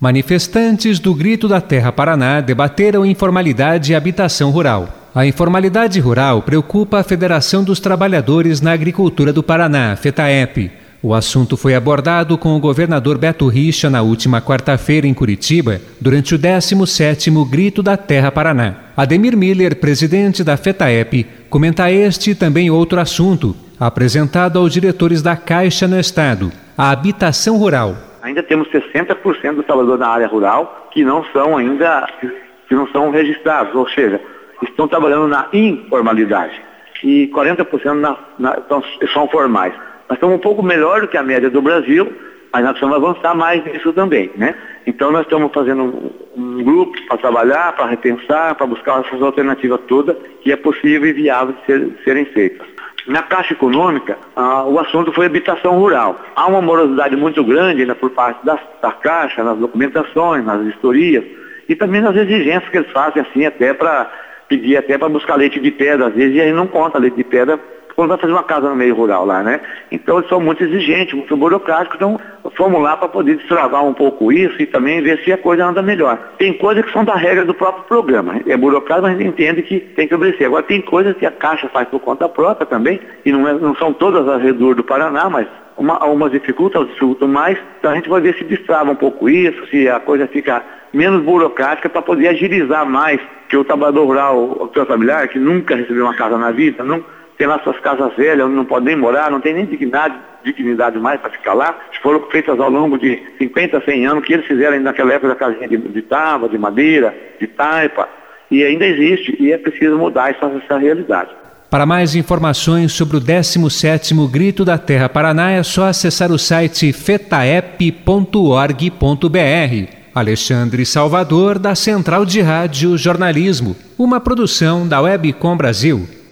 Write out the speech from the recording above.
Manifestantes do Grito da Terra Paraná debateram informalidade e habitação rural. A informalidade rural preocupa a Federação dos Trabalhadores na Agricultura do Paraná, FETAEP. O assunto foi abordado com o governador Beto Richa na última quarta-feira em Curitiba, durante o 17º Grito da Terra Paraná. Ademir Miller, presidente da FETAEP, comenta este e também outro assunto, apresentado aos diretores da Caixa no Estado, a habitação rural. Ainda temos 60% dos trabalhadores na área rural que não são registrados, ou seja, estão trabalhando na informalidade e 40% são formais. Nós estamos um pouco melhor do que a média do Brasil, mas nós precisamos avançar mais nisso também, né? Então nós estamos fazendo um grupo para trabalhar, para repensar, para buscar essas alternativas todas que é possível e viável de serem feitas. Na Caixa Econômica, o assunto foi habitação rural. Há uma morosidade muito grande ainda por parte da Caixa, nas documentações, nas vistorias e também nas exigências que eles fazem, assim, até para pedir até para buscar leite de pedra, às vezes, e aí não conta leite de pedra quando vai fazer uma casa no meio rural lá, né? Então eles são muito exigentes, muito burocráticos, então fomos lá para poder destravar um pouco isso e também ver se a coisa anda melhor. Tem coisas que são da regra do próprio programa, é burocrático, mas a gente entende que tem que obedecer. Agora tem coisas que a Caixa faz por conta própria também, e não são todas as redor do Paraná, mas umas dificultam, outras dificultam mais, então a gente vai ver se destrava um pouco isso, se a coisa fica menos burocrática para poder agilizar mais, que o trabalhador rural, o seu familiar, que nunca recebeu uma casa na vida, não tem lá suas casas velhas, onde não pode nem morar, não tem nem dignidade mais para ficar lá. Foram feitas ao longo de 50, 100 anos, que eles fizeram ainda naquela época da casinha de tábua, de madeira, de taipa, e ainda existe, e é preciso mudar essa realidade. Para mais informações sobre o 17º Grito da Terra Paraná, é só acessar o site fetaep.org.br. Alexandre Salvador, da Central de Rádio Jornalismo, uma produção da Webcom Brasil.